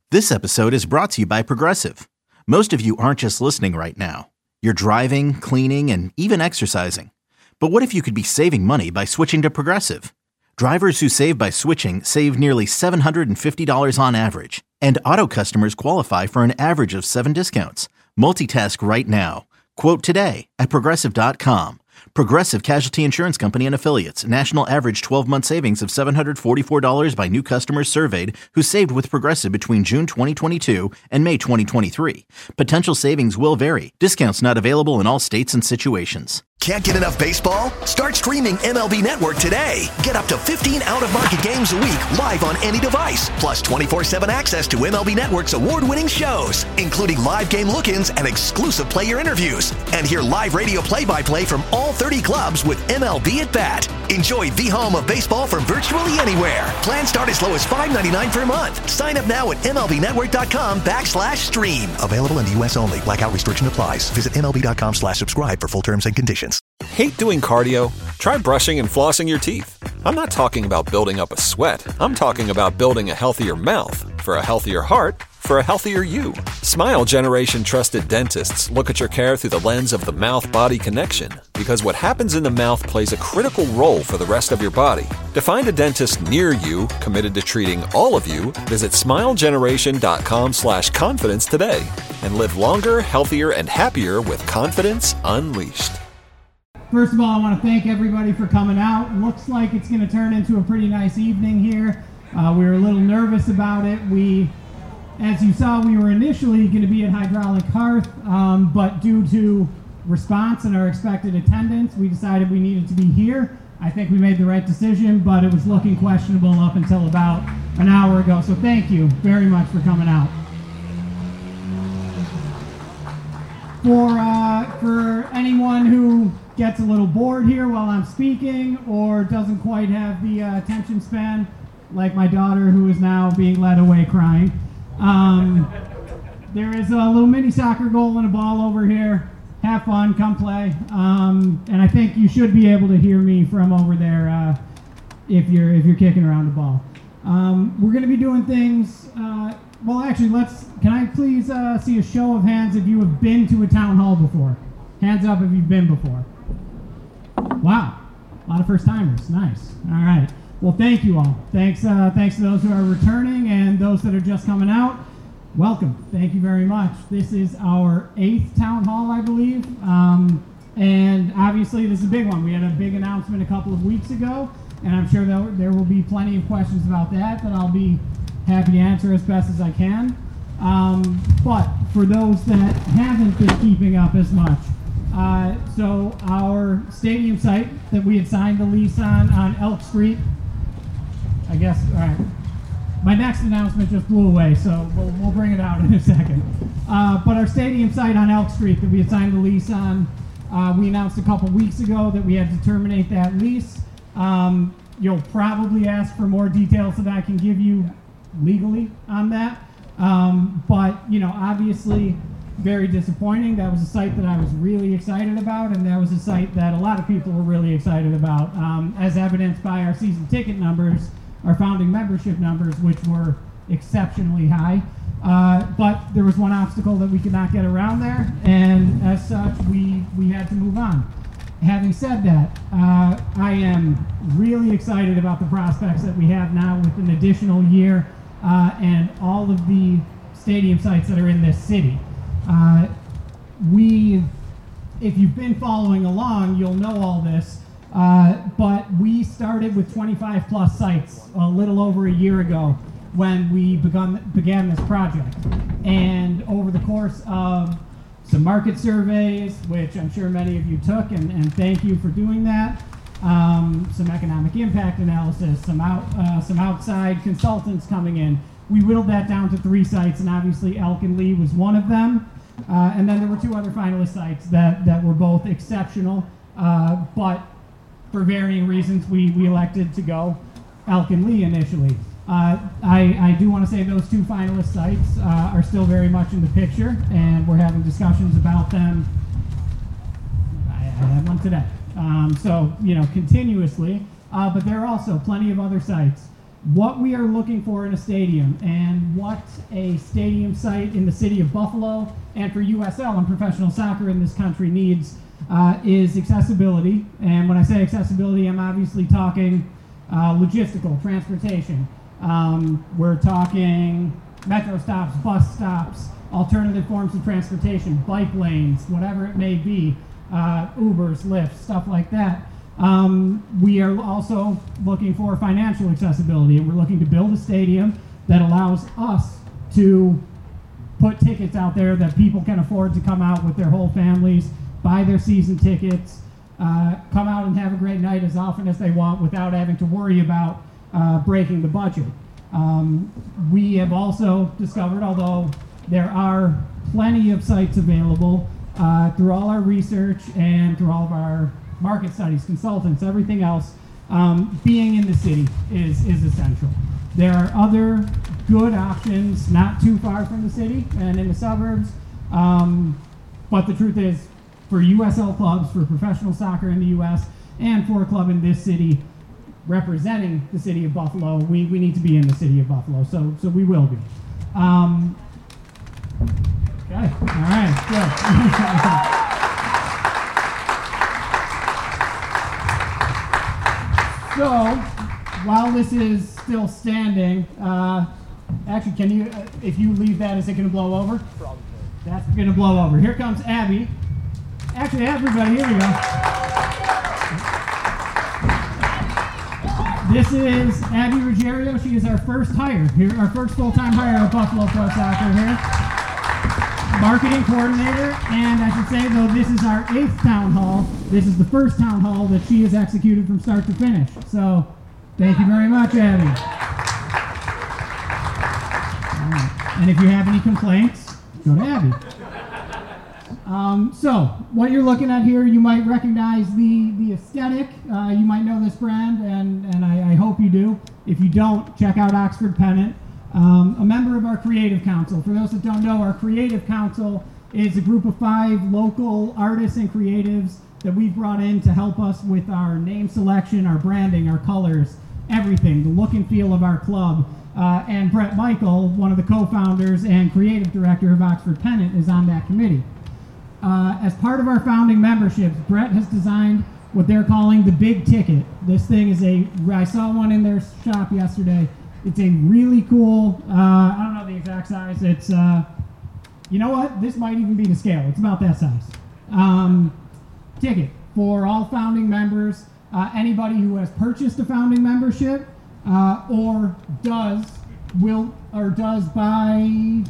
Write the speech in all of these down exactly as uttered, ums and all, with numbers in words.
This episode is brought to you by Progressive. Most of you aren't just listening right now. You're driving, cleaning, and even exercising. But what if you could be saving money by switching to Progressive? Drivers who save by switching save nearly seven hundred fifty dollars on average. And auto customers qualify for an average of seven discounts. Multitask right now. Quote today at Progressive dot com. Progressive Casualty Insurance Company and Affiliates. National average twelve-month savings of seven hundred forty-four dollars by new customers surveyed who saved with Progressive between June twenty twenty-two and May twenty twenty-three. Potential savings will vary. Discounts not available in all states and situations. Can't get enough baseball? Start streaming M L B Network today. Get up to fifteen out-of-market games a week live on any device. Plus twenty-four seven access to M L B Network's award-winning shows, including live game look-ins and exclusive player interviews. And hear live radio play-by-play from all thirty clubs with M L B at Bat. Enjoy the home of baseball from virtually anywhere. Plans start as low as five ninety-nine per month. Sign up now at MLBnetwork.com backslash stream. Available in the U S only. Blackout restriction applies. Visit MLB.com slash subscribe for full terms and conditions. Hate doing cardio? Try brushing and flossing your teeth. I'm not talking about building up a sweat. I'm talking about building a healthier mouth. For a healthier heart, for a healthier you. Smile Generation trusted dentists look at your care through the lens of the mouth-body connection, because what happens in the mouth plays a critical role for the rest of your body. To find a dentist near you committed to treating all of you, visit smilegeneration.com slash confidence today and live longer, healthier, and happier with confidence unleashed. First of all, I want to thank everybody for coming out. Looks like it's going to turn into a pretty nice evening here. Uh, we were a little nervous about it. We, as you saw, we were initially going to be at Hydraulic Hearth, um, but due to response and our expected attendance, we decided we needed to be here. I think we made the right decision, but it was looking questionable up until about an hour ago. So thank you very much for coming out. For uh, for anyone who gets a little bored here while I'm speaking or doesn't quite have the uh, attention span, like my daughter who is now being led away crying, um, there is a little mini soccer goal and a ball over here. Have fun, come play. Um, and I think you should be able to hear me from over there uh, if you're if you're kicking around the ball. Um, we're going to be doing things. Uh, well, actually, let's. Can I please uh, see a show of hands if you have been to a town hall before? Hands up if you've been before. Wow, a lot of first timers. Nice. All right. Well, thank you all. Thanks. Uh, thanks to those who are returning and those that are just coming out. Welcome. Thank you very much. This is our eighth town hall, I believe. Um, and obviously, this is a big one. We had a big announcement a couple of weeks ago, and I'm sure there, there will be plenty of questions about that that I'll be happy to answer as best as I can. Um, but for those that haven't been keeping up as much, uh, so our stadium site that we had signed the lease on on Elk Street, I guess, all right. My next announcement just blew away, so we'll, we'll bring it out in a second. Uh, but our stadium site on Elk Street that we had signed the lease on, uh, we announced a couple weeks ago that we had to terminate that lease. Um, you'll probably ask for more details that I can give you legally on that. Um, but, you know, obviously very disappointing. That was a site that I was really excited about, and that was a site that a lot of people were really excited about, um, as evidenced by our season ticket numbers, our founding membership numbers, which were exceptionally high. Uh, but there was one obstacle that we could not get around there, and as such, we, we had to move on. Having said that, uh, I am really excited about the prospects that we have now with an additional year uh, and all of the stadium sites that are in this city. Uh, we, if you've been following along, you'll know all this, uh, but we started with twenty-five plus sites a little over a year ago when we begun, began this project. And over the course of some market surveys, which I'm sure many of you took, and, and thank you for doing that, um, some economic impact analysis, some out, uh, some outside consultants coming in, we whittled that down to three sites, and obviously Elk and Lee was one of them. Uh, and then there were two other finalist sites that, that were both exceptional, uh, but for varying reasons, we, we elected to go Elk and Lee initially. Uh, I, I do want to say those two finalist sites uh, are still very much in the picture, and we're having discussions about them. I, I had one today. Um, so, you know, continuously, uh, but there are also plenty of other sites what we are looking for in a stadium and what a stadium site in the city of Buffalo and for U S L and professional soccer in this country needs uh, is accessibility. And when I say accessibility, I'm obviously talking uh, logistical, transportation. Um, we're talking metro stops, bus stops, alternative forms of transportation, bike lanes, whatever it may be, uh, Ubers, Lyfts, stuff like that. Um, we are also looking for financial accessibility, and we're looking to build a stadium that allows us to put tickets out there that people can afford to come out with their whole families, buy their season tickets, uh, come out and have a great night as often as they want without having to worry about uh, breaking the budget. Um, we have also discovered, although there are plenty of sites available uh, through all our research and through all of our market studies, consultants, everything else, um, being in the city is, is essential. There are other good options not too far from the city and in the suburbs, um, but the truth is, for U S L clubs, for professional soccer in the U S, and for a club in this city representing the city of Buffalo, we, we need to be in the city of Buffalo, so so we will be. Um, okay, all right, good. So, while this is still standing, uh, actually, can you, uh, if you leave that, is it going to blow over? Probably. That's going to blow over. Here comes Abby. Actually, everybody, here we go. This is Abby Ruggiero. She is our first hire, here, our first full-time hire at Buffalo Pro Soccer here. Marketing coordinator, and I should say, though, this is our eighth town hall. This is the first town hall that she has executed from start to finish. So, thank you very much, Abby. Right. And if you have any complaints, go to Abby. Um, so, what you're looking at here, you might recognize the, the aesthetic. Uh, you might know this brand, and, and I, I hope you do. If you don't, check out Oxford Pennant. Um, a member of our Creative Council. For those that don't know, our Creative Council is a group of five local artists and creatives that we've brought in to help us with our name selection, our branding, our colors, everything, the look and feel of our club. Uh, and Brett Michael, one of the co-founders and creative director of Oxford Pennant, is on that committee. Uh, as part of our founding memberships, Brett has designed what they're calling the Big Ticket. This thing is a, I saw one in their shop yesterday. It's a really cool, uh, I don't know the exact size, it's, uh, you know what, this might even be the scale, it's about that size. Um, ticket for all founding members, uh, anybody who has purchased a founding membership, uh, or does, will, or does by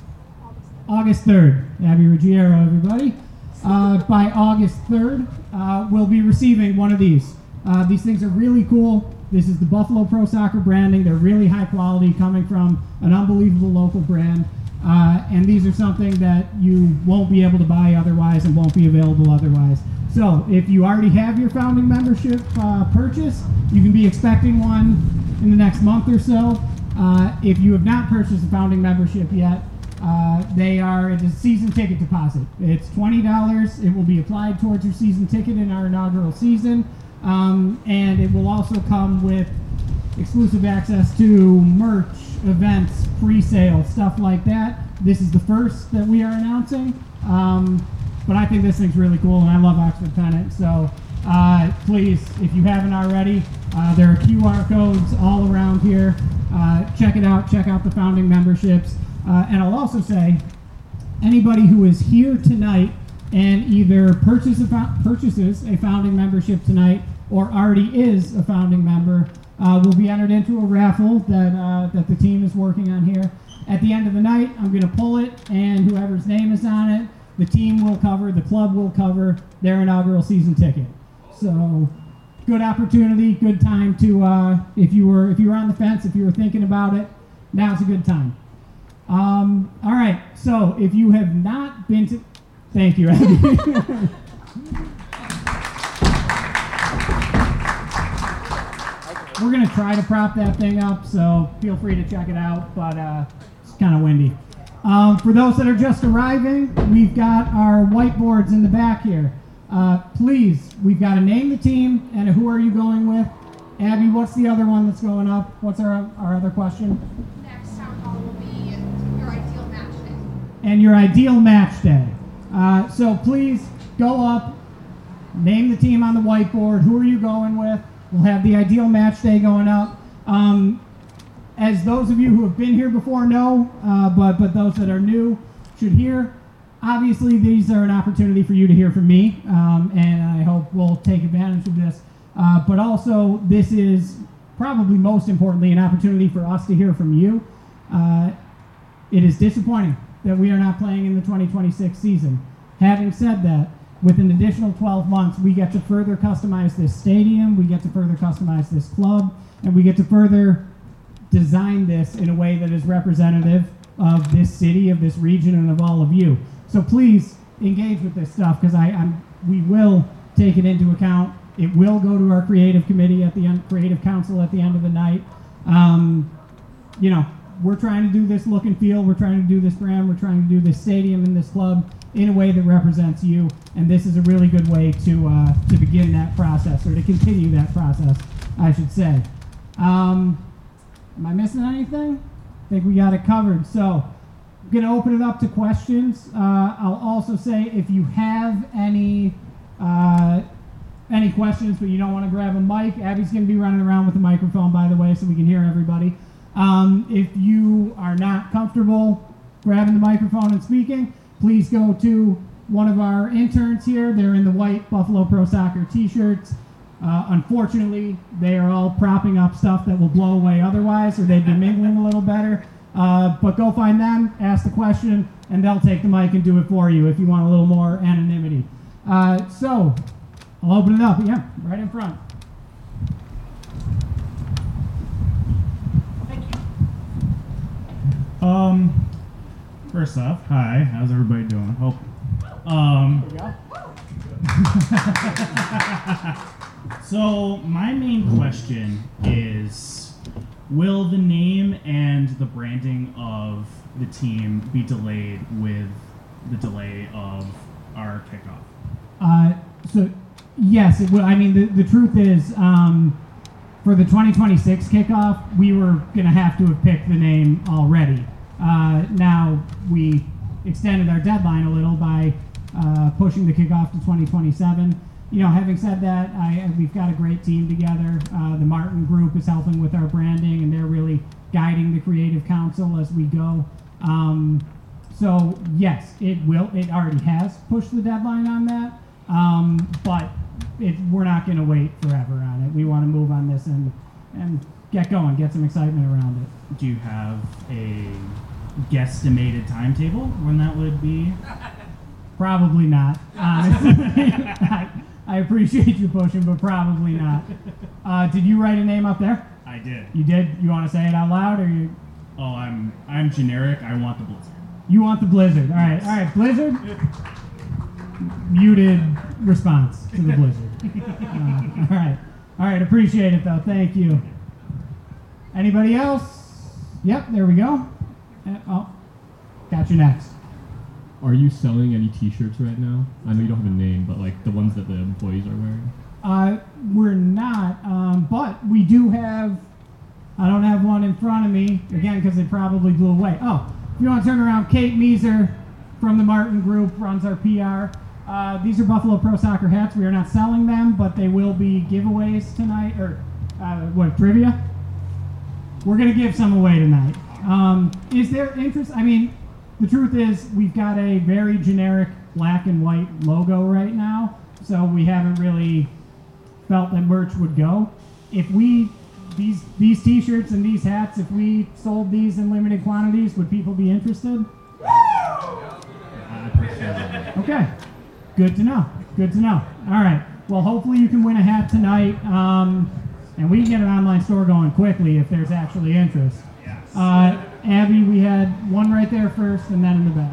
August third, Abby Ruggiero, everybody, uh, by August third, uh, will be receiving one of these. Uh, these things are really cool. This is the Buffalo Pro Soccer branding. They're really high quality, coming from an unbelievable local brand. Uh, and these are something that you won't be able to buy otherwise and won't be available otherwise. So if you already have your founding membership uh, purchase, you can be expecting one in the next month or so. Uh, if you have not purchased a founding membership yet, uh, they are it's a season ticket deposit. It's twenty dollars. It will be applied towards your season ticket in our inaugural season. Um, and it will also come with exclusive access to merch, events, pre-sale, stuff like that. This is the first that we are announcing, um, but I think this thing's really cool, and I love Oxford Pennant. So uh, please, if you haven't already, uh, there are Q R codes all around here. Uh, check it out. Check out the founding memberships. Uh, and I'll also say, anybody who is here tonight and either purchase a fo- purchases a founding membership tonight or already is a founding member uh, will be entered into a raffle that uh, that the team is working on here. At the end of the night, I'm going to pull it, and whoever's name is on it, the team will cover, the club will cover their inaugural season ticket. So, good opportunity, good time to uh, if you were if you were on the fence, if you were thinking about it, now's a good time. Um, all right, so if you have not been to Thank you, Abby. We're going to try to prop that thing up, so feel free to check it out, but uh, it's kind of windy. Um, for those that are just arriving, we've got our whiteboards in the back here. Uh, please, we've got to name the team and a who are you going with. Abby, what's the other one that's going up? What's our our other question? Next town hall will be your ideal match day. And your ideal match day. Uh, so please go up, name the team on the whiteboard. Who are you going with? We'll have the ideal match day going up. Um, as those of you who have been here before know, uh, but but those that are new should hear. Obviously, these are an opportunity for you to hear from me, um, and I hope we'll take advantage of this. Uh, but also, this is probably most importantly an opportunity for us to hear from you. Uh, it is disappointing that we are not playing in the twenty twenty-six season. Having said that, with an additional twelve months, we get to further customize this stadium, we get to further customize this club, and we get to further design this in a way that is representative of this city, of this region, and of all of you. So please engage with this stuff, because I, I'm, we will take it into account. It will go to our creative committee at the end, creative council at the end of the night. Um, you know, we're trying to do this look and feel. We're trying to do this brand. We're trying to do this stadium and this club in a way that represents you. And this is a really good way to uh, to begin that process, or to continue that process, I should say. Um, am I missing anything? I think we got it covered. So I'm going to open it up to questions. Uh, I'll also say, if you have any uh, any questions, but you don't want to grab a mic, Abby's going to be running around with a microphone, by the way, so we can hear everybody. Um, if you are not comfortable grabbing the microphone and speaking, please go to one of our interns here. They're in the white Buffalo Pro Soccer t-shirts. Uh, unfortunately, they are all propping up stuff that will blow away otherwise, or they'd be mingling a little better. Uh, but go find them, ask the question, and they'll take the mic and do it for you if you want a little more anonymity. Uh, so, I'll open it up. Yeah, right in front. Thank you. Um, first off, hi. How's everybody doing? Hope. Um. There we go. So my main question is, will the name and the branding of the team be delayed with the delay of our kickoff? Uh, so, yes, it will. I mean, the, the truth is, um, for the twenty twenty-six kickoff, we were going to have to have picked the name already. Uh, now, we extended our deadline a little by uh, pushing the kickoff to twenty twenty-seven. You know, having said that, I, we've got a great team together. Uh, the Martin Group is helping with our branding, and they're really guiding the creative council as we go. Um, so, yes, it will. It already has pushed the deadline on that, um, but it, we're not going to wait forever on it. We want to move on this and and get going, get some excitement around it. Do you have a guesstimated timetable when that would be? Probably not, honestly. I, I appreciate you pushing, but probably not. Uh, did you write a name up there? I did. You did? You want to say it out loud, or you? Oh, I'm I'm generic. I want the Blizzard. You want the Blizzard. All right, all right, Blizzard. Muted response to the Blizzard. Uh, all right, all right, appreciate it though. Thank you. Anybody else? Yep, there we go. Uh, oh, got you next. Are you selling any t-shirts right now? I know you don't have a name, but like the ones that the employees are wearing? Uh, we're not, um, but we do have, I don't have one in front of me, again, because it probably blew away. Oh, if you want to turn around, Kate Meeser from the Martin Group runs our P R. Uh, these are Buffalo Pro Soccer hats. We are not selling them, but they will be giveaways tonight, or uh, what, trivia? We're going to give some away tonight. Um, is there interest? I mean, the truth is, we've got a very generic black and white logo right now, so we haven't really felt that merch would go. If we, these these t-shirts and these hats, if we sold these in limited quantities, would people be interested? Okay, good to know, good to know. All right, well, hopefully you can win a hat tonight, um, and we can get an online store going quickly if there's actually interest. Uh, Abby, we had one right there first, and then in the back.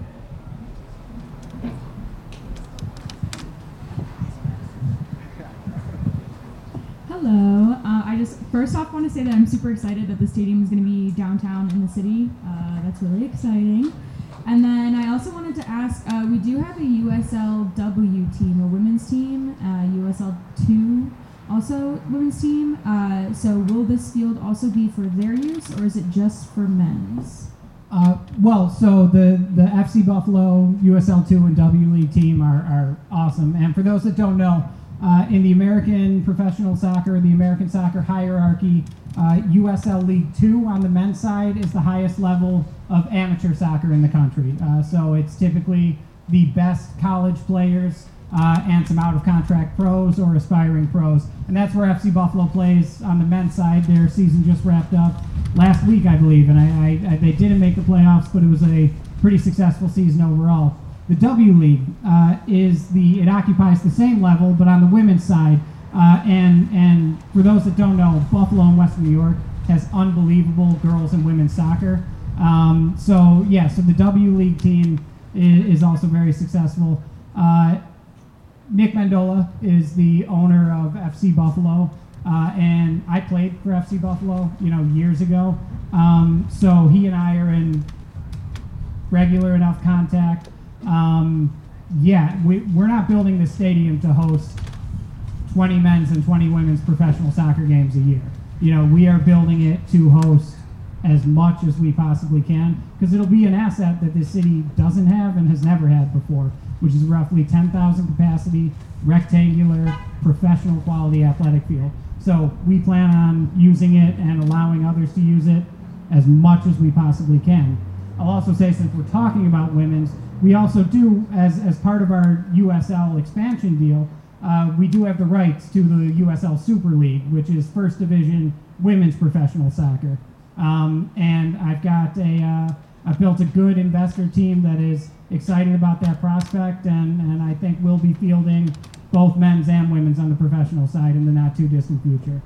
Hello. Uh, I just first off want to say that I'm super excited that the stadium is going to be downtown in the city. Uh, that's really exciting. And then I also wanted to ask, uh, we do have a U S L W team, a women's team, uh, U S L two. also women's team. Uh, so will this field also be for their use, or is it just for men's? Uh, well, so the, the F C Buffalo, U S L two, and W League team are, are awesome. And for those that don't know, uh, in the American professional soccer, the American soccer hierarchy, uh, U S L League two on the men's side is the highest level of amateur soccer in the country. Uh, so it's typically the best college players uh, and some out-of-contract pros or aspiring pros. And that's where F C Buffalo plays on the men's side. Their season just wrapped up last week, I believe, and I, I, I, they didn't make the playoffs, but it was a pretty successful season overall. The W League uh, is the it occupies the same level, but on the women's side. Uh, and and for those that don't know, Buffalo in Western New York has unbelievable girls and women's soccer. Um, so yeah, so the W League team is, is also very successful. Uh, Nick Mendola is the owner of F C Buffalo. Uh, and I played for F C Buffalo, you know, years ago. Um, so he and I are in regular enough contact. Um, yeah, we, we're not building the stadium to host twenty men's and twenty women's professional soccer games a year. You know, we are building it to host as much as we possibly can, because it'll be an asset that this city doesn't have and has never had before, which is roughly ten thousand capacity, rectangular, professional quality athletic field. So we plan on using it and allowing others to use it as much as we possibly can. I'll also say, since we're talking about women's, we also do, as, as part of our U S L expansion deal, uh, we do have the rights to the U S L Super League, which is First Division women's professional soccer. Um, and I've got a, uh, I've built a good investor team that is excited about that prospect, and, and I think we'll be fielding both men's and women's on the professional side in the not too distant future.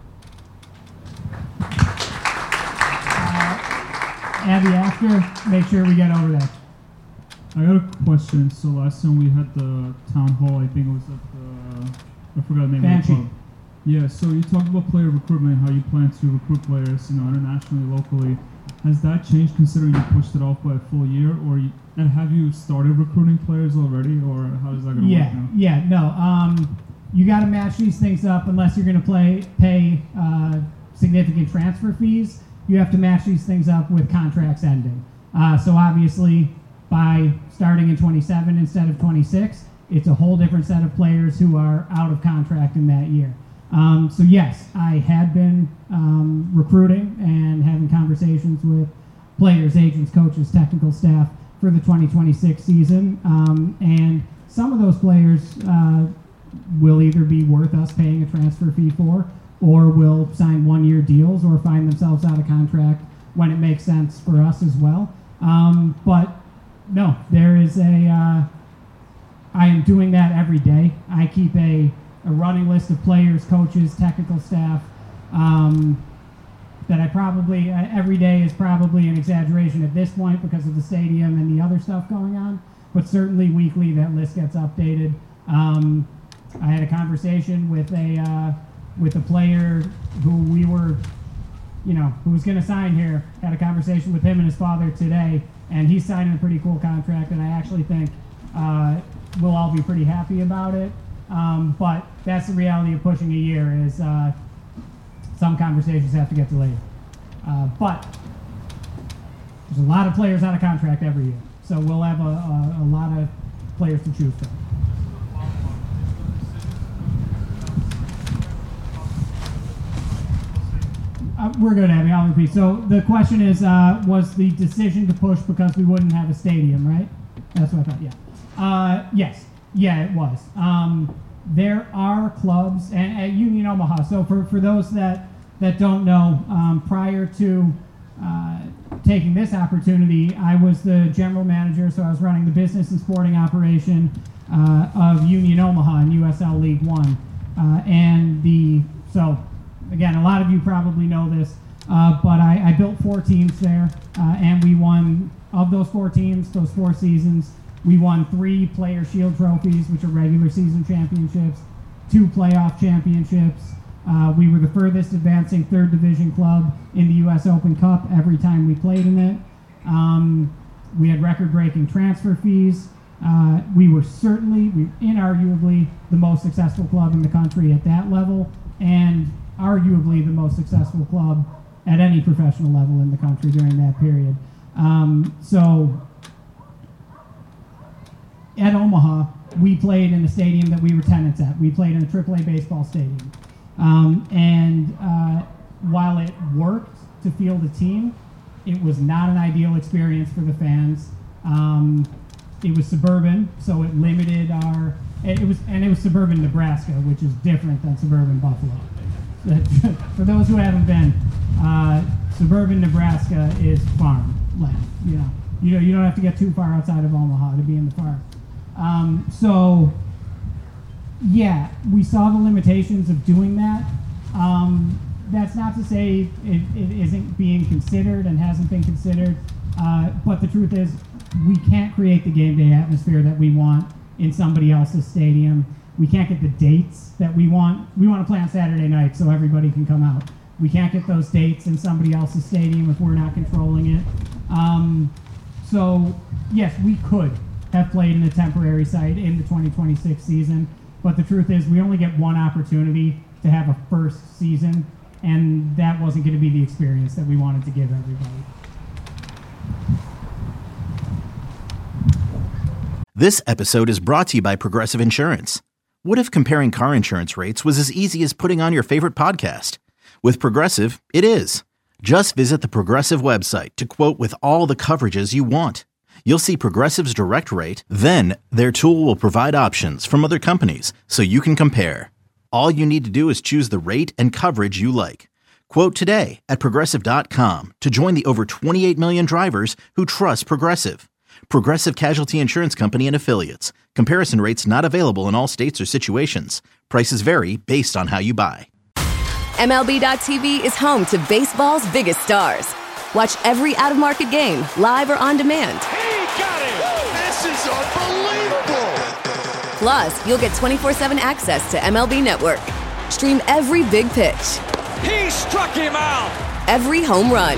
Uh, Abby, after, make sure we get over there. I got a question. So last time we had the town hall, I think it was at the, I forgot the name Banshee. of the club. Yeah, so you talked about player recruitment, how you plan to recruit players, you know, internationally, locally. Has that changed considering you pushed it off by a full year, or you, and have you started recruiting players already, or how is that going to yeah, work now? Yeah, no. Um, you got to match these things up unless you're going to play pay uh, significant transfer fees. You have to match these things up with contracts ending. Uh, so obviously, by starting in twenty-seven instead of twenty-six, it's a whole different set of players who are out of contract in that year. Um, so yes, I had been um, recruiting and having conversations with players, agents, coaches, technical staff for the twenty twenty-six season, um, and some of those players uh, will either be worth us paying a transfer fee for, or will sign one-year deals or find themselves out of contract when it makes sense for us as well. Um, but no, there is a, uh, I am doing that every day. I keep a a running list of players, coaches, technical staff, um, that I probably, uh, every day is probably an exaggeration at this point because of the stadium and the other stuff going on, but certainly weekly that list gets updated. Um, I had a conversation with a, uh, with a player who we were, you know, who was going to sign here, had a conversation with him and his father today, and he's signing a pretty cool contract, and I actually think uh, we'll all be pretty happy about it. Um, but that's the reality of pushing a year, is uh, some conversations have to get delayed. Uh, but there's a lot of players out of contract every year, so we'll have a, a, a lot of players to choose from. Uh, we're good, Abby. I'll repeat. So the question is, uh, was the decision to push because we wouldn't have a stadium, right? That's what I thought, yeah. Uh, yes. Yeah, it was. Um, there are clubs and, at Union Omaha. So for, for those that, that don't know, um, prior to uh, taking this opportunity, I was the general manager, so I was running the business and sporting operation uh, of Union Omaha in U S L League One. Uh, and the so again, a lot of you probably know this, uh, but I, I built four teams there, uh, and we won, of those four teams, those four seasons, we won three Player Shield trophies, which are regular season championships, two playoff championships. Uh, we were the furthest advancing third division club in the U S Open Cup every time we played in it. Um, we had record-breaking transfer fees. Uh, we were certainly, we inarguably, the most successful club in the country at that level. and arguably the most successful club at any professional level in the country during that period. Um, so at Omaha, we played in a stadium that we were tenants at. We played in a triple A baseball stadium. Um, and uh, while it worked to field a team, it was not an ideal experience for the fans. Um, it was suburban, so it limited our, it was, and it was suburban Nebraska, which is different than suburban Buffalo. For those who haven't been, uh, suburban Nebraska is farm land. You know, you know, you don't have to get too far outside of Omaha to be in the farm. Um, so, yeah, we saw the limitations of doing that. Um, that's not to say it, it isn't being considered and hasn't been considered, uh, but the truth is we can't create the game day atmosphere that we want in somebody else's stadium. We can't get the dates that we want. We want to play on Saturday night so everybody can come out. We can't get those dates in somebody else's stadium if we're not controlling it. Um, so, yes, we could have played in a temporary site in the twenty twenty-six season, but the truth is we only get one opportunity to have a first season, and that wasn't going to be the experience that we wanted to give everybody. This episode is brought to you by Progressive Insurance. What if comparing car insurance rates was as easy as putting on your favorite podcast? With Progressive, it is. Just visit the Progressive website to quote with all the coverages you want. You'll see Progressive's direct rate, then their tool will provide options from other companies so you can compare. All you need to do is choose the rate and coverage you like. Quote today at Progressive dot com to join the over twenty-eight million drivers who trust Progressive. Progressive Casualty Insurance Company and Affiliates. Comparison rates not available in all states or situations. Prices vary based on how you buy. M L B dot T V is home to baseball's biggest stars. Watch every out-of-market game, live or on demand. He got it! This is unbelievable! Plus, you'll get twenty-four seven access to M L B Network. Stream every big pitch. He struck him out! Every home run.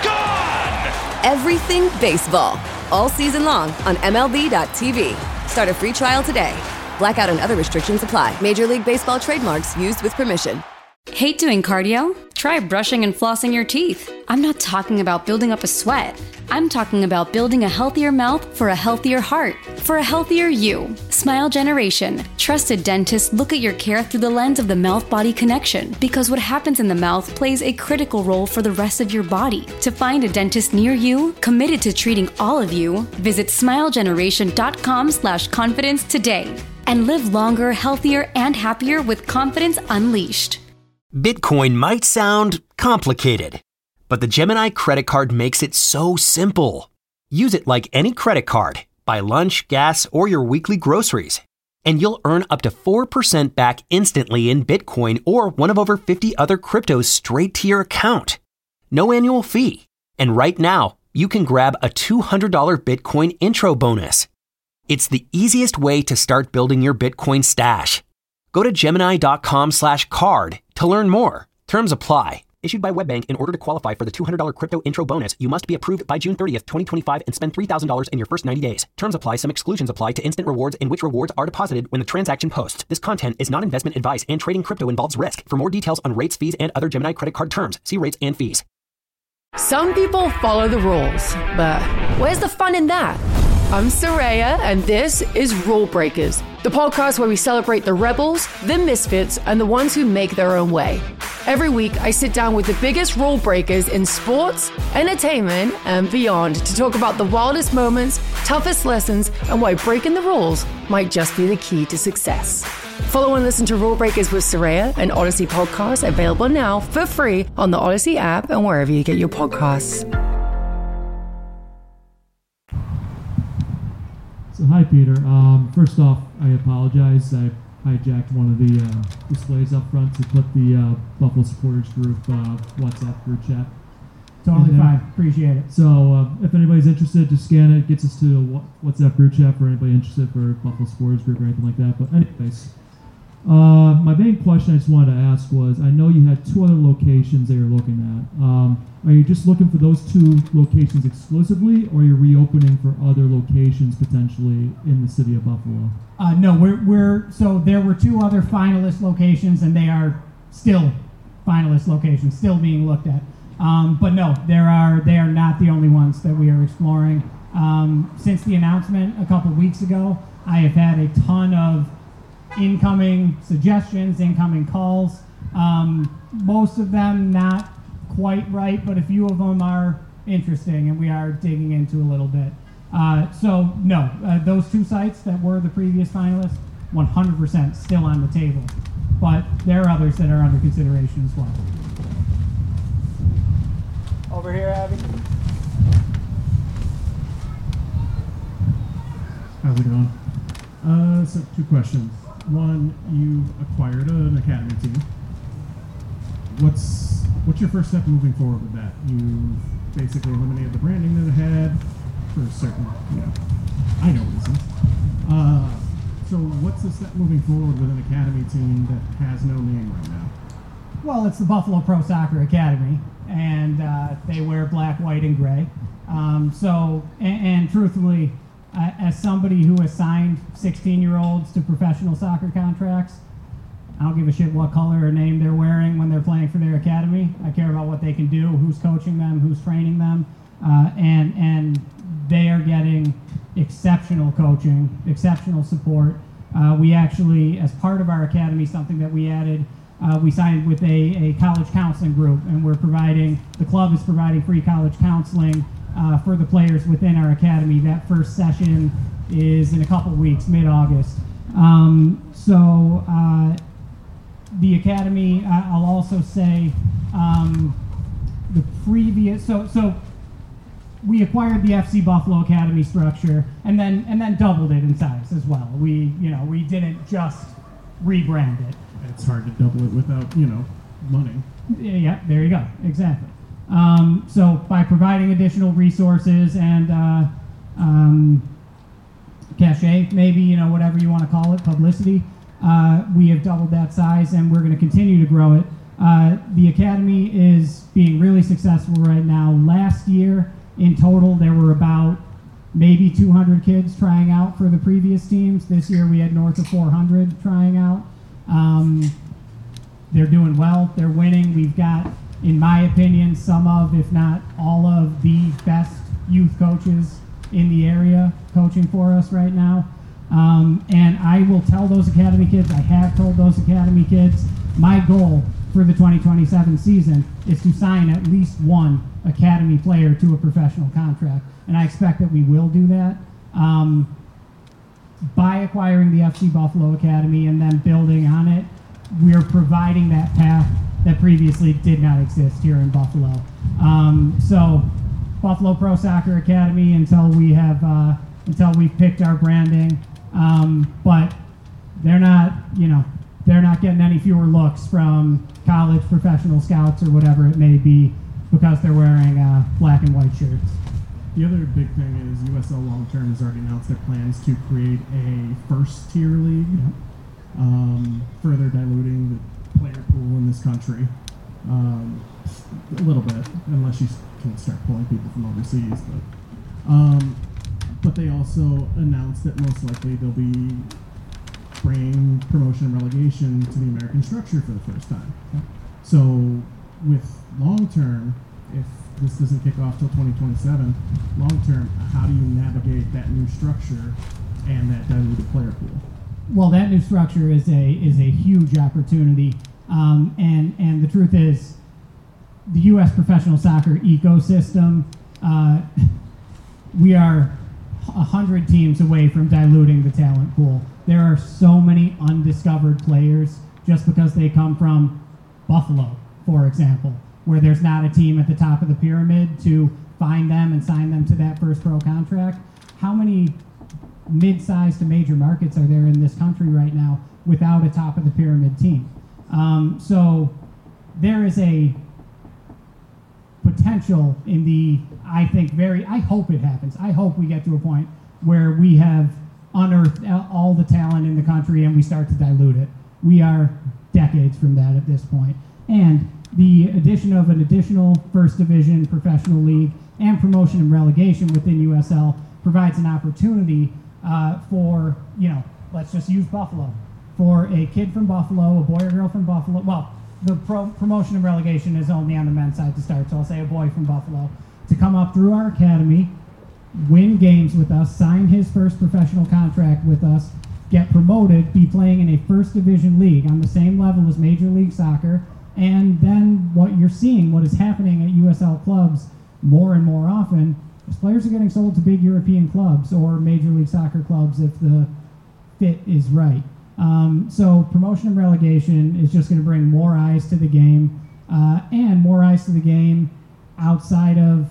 Gone! Everything baseball. All season long on M L B dot T V. Start a free trial today. Blackout and other restrictions apply. Major League Baseball trademarks used with permission. Hate doing cardio? Try brushing and flossing your teeth. I'm not talking about building up a sweat. I'm talking about building a healthier mouth for a healthier heart, for a healthier you. Smile Generation. Trusted dentists look at your care through the lens of the mouth-body connection, because what happens in the mouth plays a critical role for the rest of your body. To find a dentist near you, committed to treating all of you, visit smile generation dot com slash confidence today. And live longer, healthier, and happier with confidence unleashed. Bitcoin might sound complicated, but the Gemini credit card makes it so simple. Use it like any credit card. Buy lunch, gas, or your weekly groceries, and you'll earn up to four percent back instantly in Bitcoin or one of over fifty other cryptos straight to your account. No annual fee. And right now, you can grab a two hundred dollars Bitcoin intro bonus. It's the easiest way to start building your Bitcoin stash. Go to Gemini dot com slash card to learn more. Terms apply. Issued by WebBank. In order to qualify for the two hundred dollars crypto intro bonus, you must be approved by June thirtieth, twenty twenty-five and spend three thousand dollars in your first ninety days. Terms apply. Some exclusions apply to instant rewards, in which rewards are deposited when the transaction posts. This content is not investment advice, and trading crypto involves risk. For more details on rates, fees, and other Gemini credit card terms, see rates and fees. Some people follow the rules, but where's the fun in that? I'm Soraya, and this is Rule Breakers, the podcast where we celebrate the rebels, the misfits, and the ones who make their own way. Every week, I sit down with the biggest rule breakers in sports, entertainment, and beyond to talk about the wildest moments, toughest lessons, and why breaking the rules might just be the key to success. Follow and listen to Rule Breakers with Soraya, an Odyssey podcast, available now for free on the Odyssey app and wherever you get your podcasts. So hi, Peter. Um, first off, I apologize. I hijacked one of the uh, displays up front to put the uh, Buffalo Supporters Group uh, WhatsApp group chat. Totally fine. Appreciate it. So uh, if anybody's interested, just scan it. It gets us to a WhatsApp group chat for anybody interested for Buffalo Supporters Group or anything like that. But anyways, uh, my main question I just wanted to ask was, I know you had two other locations that you're looking at. Um, Are you just looking for those two locations exclusively, or are you reopening for other locations potentially in the city of Buffalo? Uh, no, we're we're so there were two other finalist locations, and they are still finalist locations, still being looked at. Um, but no, there are they are not the only ones that we are exploring. Um, since the announcement a couple weeks ago, I have had a ton of incoming suggestions, incoming calls. Um, most of them not quite right, but a few of them are interesting, and we are digging into a little bit. Uh, so no, uh, those two sites that were the previous finalists, one hundred percent still on the table. But there are others that are under consideration as well. Over here, Abby. How's it going? Uh, so two questions. One, you acquired an academy team. What's what's your first step moving forward with that? You've basically eliminated the branding that it had for certain, you know, I know reasons. Uh, so what's the step moving forward with an academy team that has no name right now? Well, it's the Buffalo Pro Soccer Academy, and uh, they wear black, white, and gray. Um, so, and, and truthfully, uh, as somebody who has signed sixteen-year-olds to professional soccer contracts, I don't give a shit what color or name they're wearing when they're playing for their academy. I care about what they can do, who's coaching them, who's training them, uh, and and they are getting exceptional coaching, exceptional support. Uh, we actually, as part of our academy, something that we added, uh, we signed with a, a college counseling group, and we're providing, the club is providing free college counseling uh, for the players within our academy. That first session is in a couple weeks, mid-August. Um, so uh, the academy, uh, I'll also say, um, the previous, so so we acquired the F C Buffalo Academy structure and then and then doubled it in size as well. We, you know, we didn't just rebrand it. It's hard to double it without, you know, money. Yeah, there you go, exactly. Um, so by providing additional resources and uh, um, cachet, maybe, you know, whatever you want to call it, publicity, uh, we have doubled that size, and we're going to continue to grow it. Uh, the academy is being really successful right now. Last year, in total, there were about maybe two hundred kids trying out for the previous teams. This year, we had north of four hundred trying out. Um, they're doing well. They're winning. We've got, in my opinion, some of, if not all of, the best youth coaches in the area coaching for us right now. Um, and I will tell those academy kids, I have told those academy kids, my goal for the twenty twenty-seven season is to sign at least one academy player to a professional contract. And I expect that we will do that. Um, by acquiring the F C Buffalo Academy and then building on it, we're providing that path that previously did not exist here in Buffalo. Um, so Buffalo Pro Soccer Academy until we have uh, until we've picked our branding, um, but they're not, you know, they're not getting any fewer looks from college professional scouts or whatever it may be because they're wearing uh, black and white shirts. The other big thing is U S L Long Term has already announced their plans to create a first tier league, yeah. um, further diluting the player pool in this country um, a little bit, unless you can start pulling people from overseas. But um, but they also announced that most likely they'll be bringing promotion and relegation to the American structure for the first time. Yeah. So with long term, if this doesn't kick off till twenty twenty-seven, long term, how do you navigate that new structure and that diluted player pool? Well, that new structure is a is a huge opportunity, um, and and the truth is, the U S professional soccer ecosystem, uh, we are a hundred teams away from diluting the talent pool. There are so many undiscovered players just because they come from Buffalo, for example, where there's not a team at the top of the pyramid to find them and sign them to that first pro contract. How many mid-sized to major markets are there in this country right now without a top of the pyramid team? Um, so there is a potential in the, I think very, I hope it happens. I hope we get to a point where we have unearthed all the talent in the country and we start to dilute it. We are decades from that at this point. And the addition of an additional first division professional league and promotion and relegation within U S L provides an opportunity uh, for, you know, let's just use Buffalo. For a kid from Buffalo, a boy or girl from Buffalo, well, the pro- promotion and relegation is only on the men's side to start. So I'll say a boy from Buffalo to come up through our academy, win games with us, sign his first professional contract with us, get promoted, be playing in a first division league on the same level as Major League Soccer, and then what you're seeing, what is happening at U S L clubs more and more often, is players are getting sold to big European clubs or Major League Soccer clubs if the fit is right. Um, so promotion and relegation is just going to bring more eyes to the game, uh, and more eyes to the game outside of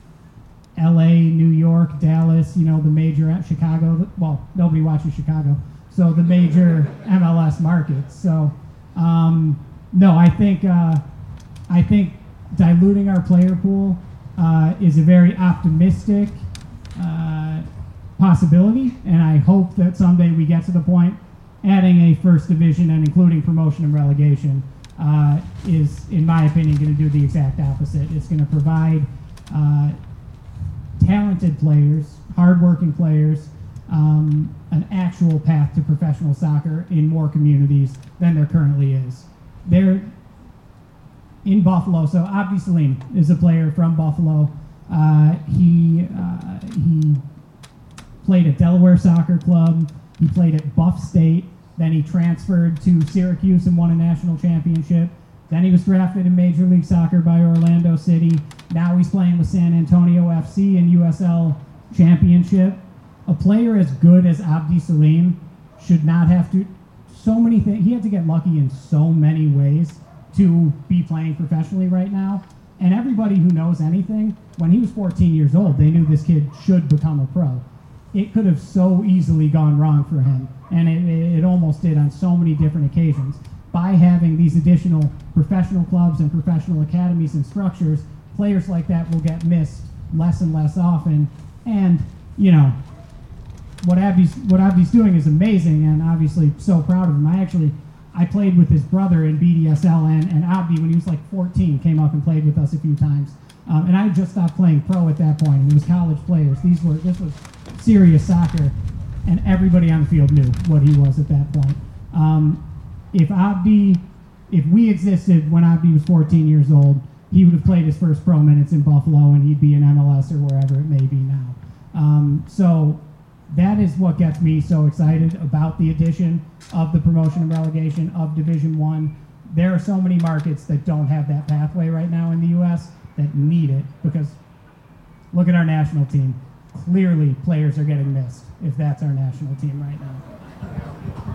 L A, New York, Dallas, you know, the major, Chicago. Well, nobody watches Chicago. So the major M L S markets. So, um, no, I think uh, I think diluting our player pool uh, is a very optimistic uh, possibility, and I hope that someday we get to the point adding a first division and including promotion and relegation uh, is, in my opinion, going to do the exact opposite. It's going to provide uh, talented players, hardworking players, um, an actual path to professional soccer in more communities than there currently is. They're in Buffalo, so Abdi Salim is a player from Buffalo. Uh, he uh, he played at Delaware Soccer Club. He played at Buff State. Then he transferred to Syracuse and won a national championship. Then he was drafted in Major League Soccer by Orlando City. Now he's playing with San Antonio F C in U S L Championship. A player as good as Abdi Salim should not have to, so many things, he had to get lucky in so many ways to be playing professionally right now. And everybody who knows anything, when he was fourteen years old, they knew this kid should become a pro. It could have so easily gone wrong for him, and it, it almost did on so many different occasions. By having these additional professional clubs and professional academies and structures, players like that will get missed less and less often. And, you know, what Abdi's, what Abdi's doing is amazing, and obviously so proud of him. I actually, I played with his brother in B D S L, and, and Abdi, when he was like fourteen, came up and played with us a few times. Um, and I had just stopped playing pro at that point, and it was college players. These were, this was serious soccer, and everybody on the field knew what he was at that point. Um, if Abdi, if we existed when Abdi was fourteen years old, he would have played his first pro minutes in Buffalo, and he'd be in M L S or wherever it may be now. Um, so that is what gets me so excited about the addition of the promotion and relegation of Division One. There are so many markets that don't have that pathway right now in the U S that need it, because look at our national team. Clearly, players are getting missed if that's our national team right now.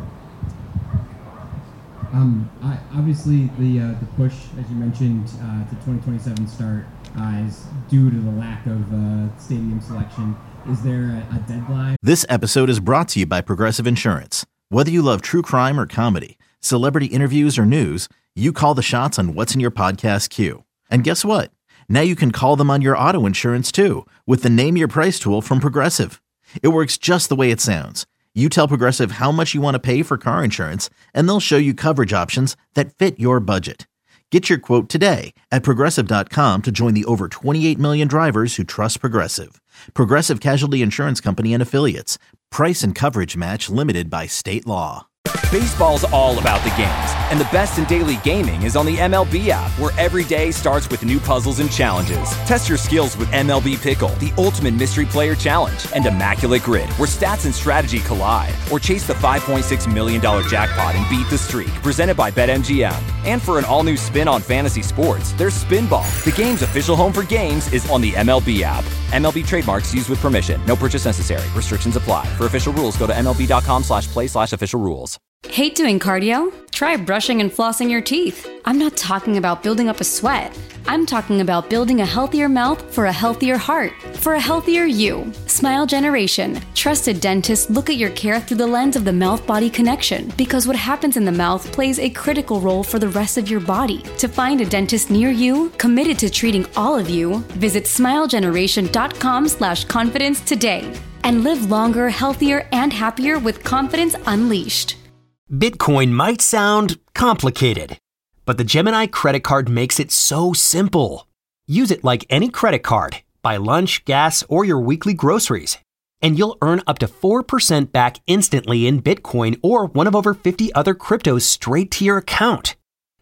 Um, I, obviously, the uh, the push, as you mentioned, uh, to twenty twenty-seven start uh, is due to the lack of uh, stadium selection. Is there a, a deadline? This episode is brought to you by Progressive Insurance. Whether you love true crime or comedy, celebrity interviews or news, you call the shots on what's in your podcast queue. And guess what? Now you can call them on your auto insurance too with the Name Your Price tool from Progressive. It works just the way it sounds. You tell Progressive how much you want to pay for car insurance, and they'll show you coverage options that fit your budget. Get your quote today at Progressive dot com to join the over twenty-eight million drivers who trust Progressive. Progressive Casualty Insurance Company and Affiliates. Price and coverage match limited by state law. Baseball's all about the games, and the best in daily gaming is on the M L B app, where every day starts with new puzzles and challenges. Test your skills with M L B Pickle, the ultimate mystery player challenge, and Immaculate Grid, where stats and strategy collide. Or chase the five point six million dollars jackpot and beat the streak, presented by BetMGM. And for an all-new spin on fantasy sports, there's Spinball. The game's official home for games is on the M L B app. M L B trademarks used with permission. No purchase necessary. Restrictions apply. For official rules, go to MLB.com slash play slash official rules. Hate doing cardio? Try brushing and flossing your teeth. I'm not talking about building up a sweat. I'm talking about building a healthier mouth for a healthier heart, for a healthier you. Smile Generation. Trusted dentists look at your care through the lens of the mouth-body connection, because what happens in the mouth plays a critical role for the rest of your body. To find a dentist near you, committed to treating all of you, visit smilegeneration.com slash confidence today. And live longer, healthier, and happier with confidence unleashed. Bitcoin might sound complicated, but the Gemini credit card makes it so simple. Use it like any credit card. Buy lunch, gas, or your weekly groceries, and you'll earn up to four percent back instantly in Bitcoin or one of over fifty other cryptos straight to your account.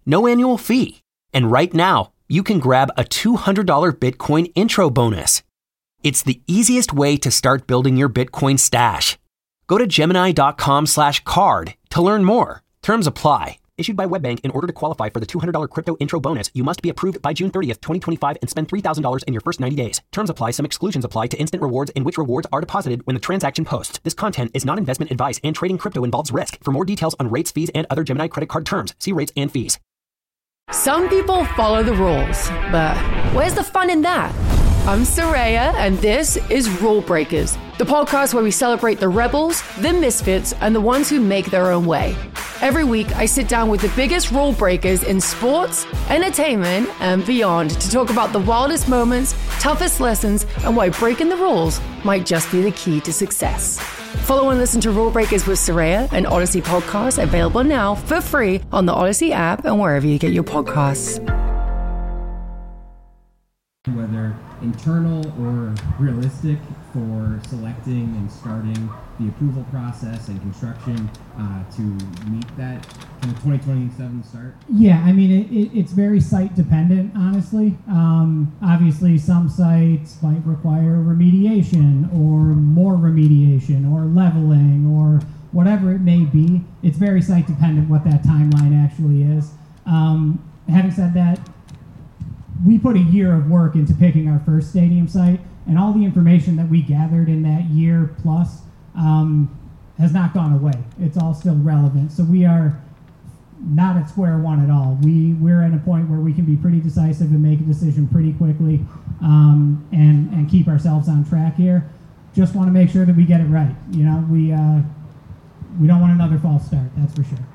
no annual fee. And right now, you can grab a two hundred dollars Bitcoin intro bonus. It's the easiest way to start building your Bitcoin stash. Go to Gemini.com slash card to learn more. Terms apply. Issued by WebBank. In order to qualify for the two hundred dollars crypto intro bonus, you must be approved by June thirtieth, twenty twenty-five and spend three thousand dollars in your first ninety days. Terms apply. Some exclusions apply to instant rewards in which rewards are deposited when the transaction posts. This content is not investment advice and trading crypto involves risk. For more details on rates, fees, and other Gemini credit card terms, see rates and fees. Some people follow the rules, but where's the fun in that? I'm Saraya, and this is Rule Breakers, the podcast where we celebrate the rebels, the misfits, and the ones who make their own way. Every week, I sit down with the biggest rule breakers in sports, entertainment, and beyond to talk about the wildest moments, toughest lessons, and why breaking the rules might just be the key to success. Follow and listen to Rule Breakers with Saraya, an Odyssey podcast available now for free on the Odyssey app and wherever you get your podcasts. Whether internal or realistic for selecting and starting the approval process and construction uh, to meet that kind of twenty twenty-seven start? Yeah, I mean, it, it, it's very site dependent, honestly. Um, obviously, some sites might require remediation or more remediation or leveling or whatever it may be. It's very site dependent what that timeline actually is. Um, having said that, we put a year of work into picking our first stadium site, and all the information that we gathered in that year plus um, has not gone away. It's all still relevant. So we are not at square one at all. We, we're at a point where we can be pretty decisive and make a decision pretty quickly um, and, and keep ourselves on track here. Just want to make sure that we get it right. You know, we, uh, we don't want another false start, that's for sure.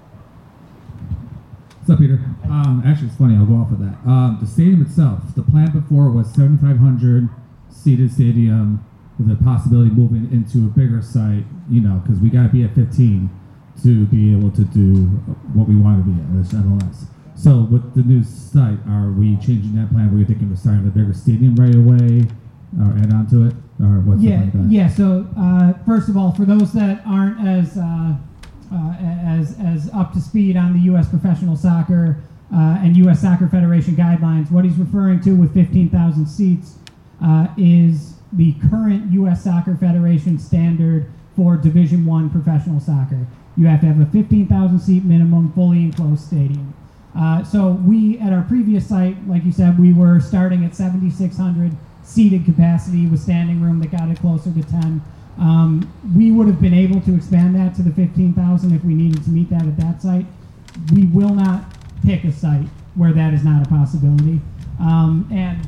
What's up, Peter? Um, actually, it's funny. I'll go off of that. Um, the stadium itself, the plan before was seventy-five hundred seated stadium with the possibility of moving into a bigger site, you know, because we got to be at fifteen to be able to do what we want to be at, as M L S. So with the new site, are we changing that plan? Were you thinking of starting the bigger stadium right away or add on to it? Or what's yeah, like that? Yeah, so uh, first of all, for those that aren't as... Uh, Uh, as as up to speed on the U S professional soccer uh, and U S Soccer Federation guidelines, what he's referring to with fifteen thousand seats uh, is the current U S Soccer Federation standard for Division One professional soccer. You have to have a fifteen thousand seat minimum, fully enclosed stadium. Uh, so we, at our previous site, like you said, we were starting at seventy-six hundred seated capacity with standing room that got it closer to ten. Um, we would have been able to expand that to the fifteen thousand if we needed to meet that at that site. We will not pick a site where that is not a possibility. Um, and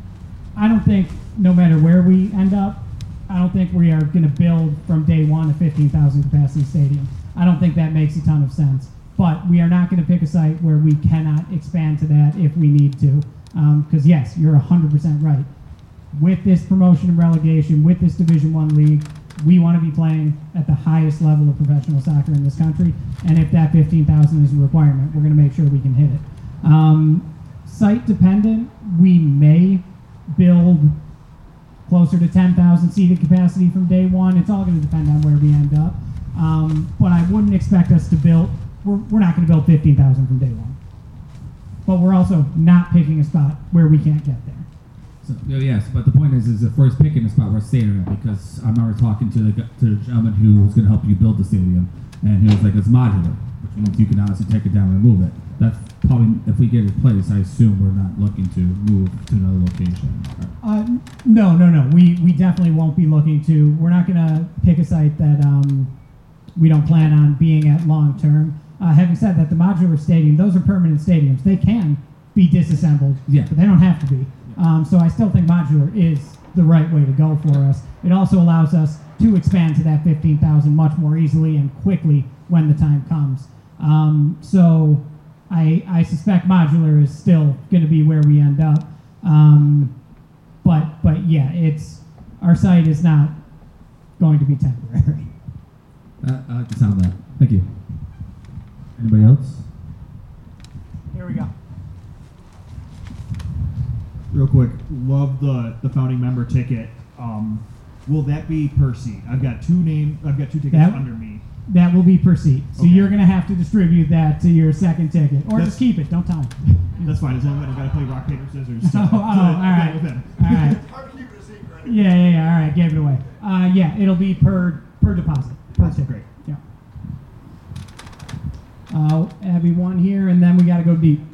I don't think, no matter where we end up, I don't think we are going to build from day one a fifteen thousand capacity stadium. I don't think that makes a ton of sense. But we are not going to pick a site where we cannot expand to that if we need to. Because um, yes, you're one hundred percent right. With this promotion and relegation, with this Division One league, we want to be playing at the highest level of professional soccer in this country, and if that fifteen thousand is a requirement, we're going to make sure we can hit it. Um, site dependent, we may build closer to ten thousand seated capacity from day one. It's all going to depend on where we end up, um, but I wouldn't expect us to build, we're, we're not going to build fifteen thousand from day one. But we're also not picking a spot where we can't get there. So, yes, but the point is, is if we're picking a spot, we're staying in it, because I remember talking to the to the gentleman who was going to help you build the stadium, and he was like, it's modular, which means you can honestly take it down and move it. That's probably, if we get it placed, I assume we're not looking to move to another location. Uh, no, no, no. We we definitely won't be looking to. We're not going to pick a site that um, we don't plan on being at long term. Uh, having said that, the modular stadium, those are permanent stadiums. They can be disassembled, yeah, but they don't have to be. Um, so I still think modular is the right way to go for us. It also allows us to expand to that fifteen thousand much more easily and quickly when the time comes. Um, so I, I suspect modular is still going to be where we end up. Um, but but yeah, it's our site is not going to be temporary. Uh, I like the sound of that. Thank you. Anybody else? Here we go. Real quick, love the, the founding member ticket. Um, will that be per seat? I've got two names. I've got two tickets That, under me. That will be per seat. So Okay. you're going to have to distribute that to your second ticket. Or That's- just keep it. Don't tell me. That's fine, as long as I got to play rock, paper, scissors. So, Oh, oh, so all right. with him. All right. Yeah, yeah, yeah. All right, gave it away. Uh, yeah, it'll be per per deposit. Per That's ticket. great. Yeah. Uh, Abby, one here, and then we got to go deep.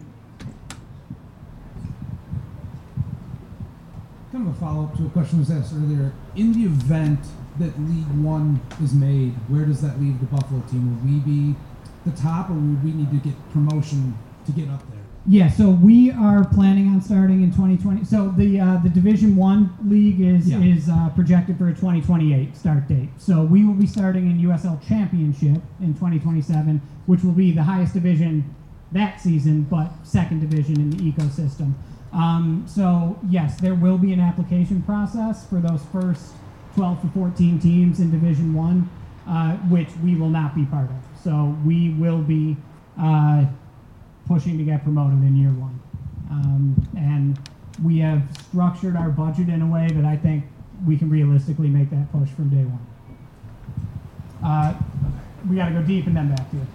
Kind of a follow-up to a question that was asked earlier. In the event that League One is made, where does that leave the Buffalo team? Will we be the top, or would we need to get promotion to get up there? Yeah, so we are planning on starting in twenty twenty. So the uh, the Division One league is Yeah. is uh, projected for a twenty twenty-eight start date. So we will be starting in U S L Championship in twenty twenty-seven, which will be the highest division that season, but second division in the ecosystem. Um, so yes, there will be an application process for those first twelve to fourteen teams in Division One, uh, which we will not be part of. So we will be uh, pushing to get promoted in year one. Um, and we have structured our budget in a way that I think we can realistically make that push from day one. Uh, we got to go deep and then back to it.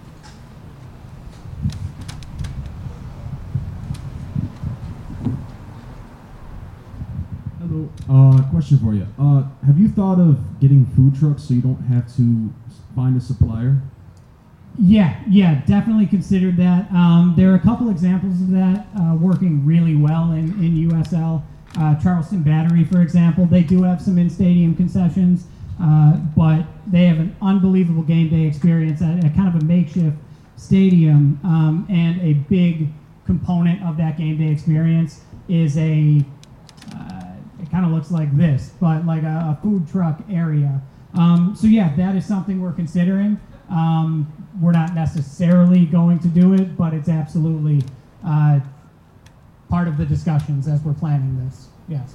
Hello. Uh, question for you. Uh, have you thought of getting food trucks so you don't have to find a supplier? Yeah, yeah, definitely considered that. Um, there are a couple examples of that uh, working really well in, in U S L. Uh, Charleston Battery, for example, they do have some in-stadium concessions, uh, but they have an unbelievable game day experience at, at kind of a makeshift stadium, um, and a big component of that game day experience is a, uh, it kind of looks like this, but like a, a food truck area. Um, so yeah, that is something we're considering. Um, we're not necessarily going to do it, but it's absolutely uh, part of the discussions as we're planning this. Yes.